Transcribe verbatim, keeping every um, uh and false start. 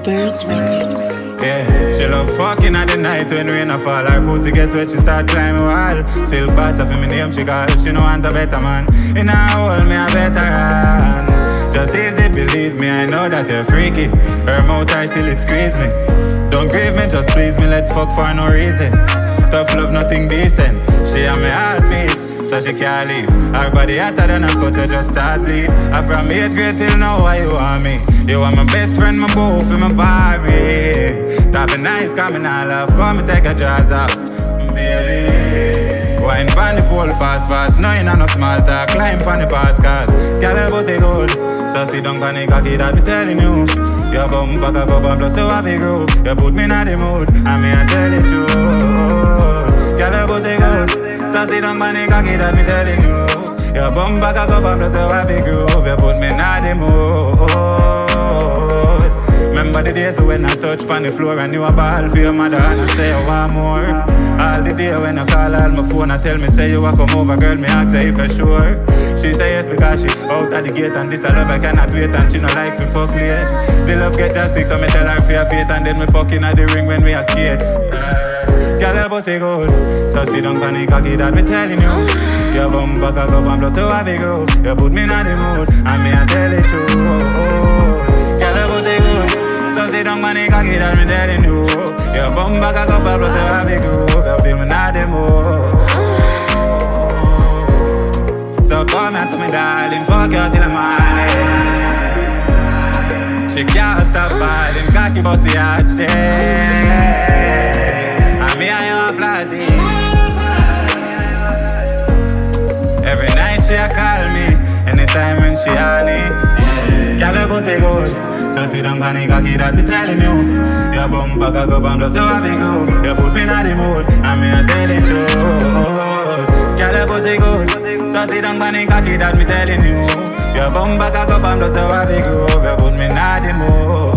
Birds Records. Yeah, she love fucking at the night when rain a fall. Her pussy get wet, she start climbing wall. Silk bats of me name she call. She no want a better man. In her hole, me a better run. Just easy, believe me, I know that you're freaky. Her mouth tight till it squeeze me. Don't grieve me, just please me, let's fuck for no reason. Tough love, nothing decent. She and me heartbeat, so she can't leave. Her body hotter than a cutter, just start bleed. I from eighth grade till now, why you want me? You want my best friend, my boo, for my party. Top nice, coming all love, come and take a jaws off, baby. Wine pan the pole fast, fast, no in no small talk. Climb pan the pass cars, girl her pussy good. So sit down pan the cocky that me telling you. Your bum back a cup and plus you have a groove. You put me in the mood, and me I tell it you. Girl her pussy good. So sit down pan the cocky that me telling you. Your bum back a cup and plus you have a groove. You put me in the mood. Remember the days when I touch on the floor and you a ball for your mother and I say you want more. All the day when I call all my phone and tell me say you want come over, girl, me ask her if you're sure. She say yes because she out at the gate and this I love I cannot wait and she no like me fuck late. The love get just stick so me tell her for your fate and then me fucking at the ring when we are skate. Girl, your pussy good, so sit down on the cocky that me telling you. Your bum back a cup and plus you have a groove. You put me in the mood and me I tell it you. Girl, your pussy good, so sit down on the cocky that me telling you. Your bum back a cup and plus you have a groove. You put me in the mood. So come here to me darling, fuck you till the morning. She can't stop falling, cocky bossy heart straight. And me and you are flashy. Every night she a call me, anytime when she honey. Yeah. Girl, your pussy good, so sit down on the cocky that be telling you. Your bum back a cup and plus you have a groove. You put me in the mood, and me a tell it you. Girl, your pussy good, so sit down on the cocky that me telling you. Your bum back a cup and plus you have a groove. You put me in the mood.